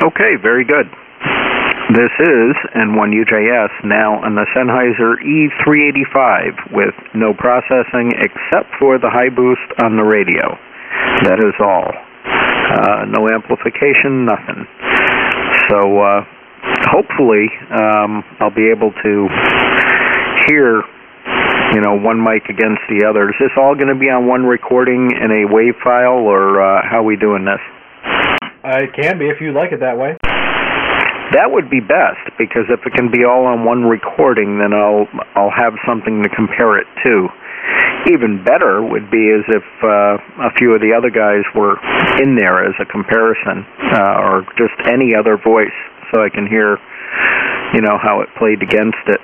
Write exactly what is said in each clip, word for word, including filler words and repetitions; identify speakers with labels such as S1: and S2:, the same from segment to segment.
S1: Okay, very good. This is N one U J S, now on the Sennheiser E three eighty-five with no processing except for the high boost on the radio. That is all. Uh, no amplification, nothing. So uh, hopefully um, I'll be able to hear, you know, one mic against the other. Is this all going to be on one recording in a WAV file, or uh, how are we doing this?
S2: Uh, it can be if you like it that way.
S1: That would be best, because if it can be all on one recording, then I'll I'll have something to compare it to. Even better would be as if uh, a few of the other guys were in there as a comparison, uh, or just any other voice, so I can hear, you know, how it played against it.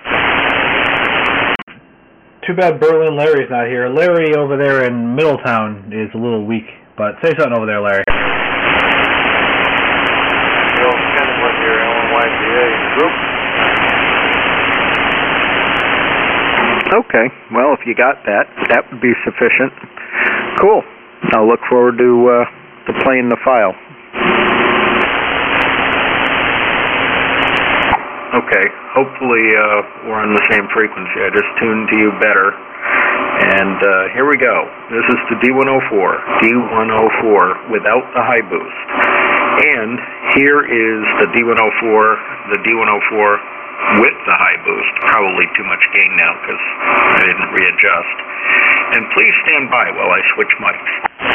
S2: Too bad Berlin Larry's not here. Larry over there in Middletown is a little weak, but say something over there, Larry.
S1: Okay, well, if you got that, that would be sufficient. Cool. I'll look forward to, uh, to playing the file. Okay, hopefully uh, we're on the same frequency. I just tuned to you better. And uh, here we go. This is the D one oh four. D one oh four without the high boost. And here is the D one oh four, the D one oh four with the high boost. Probably too much gain now because I didn't readjust. And please stand by while I switch mics.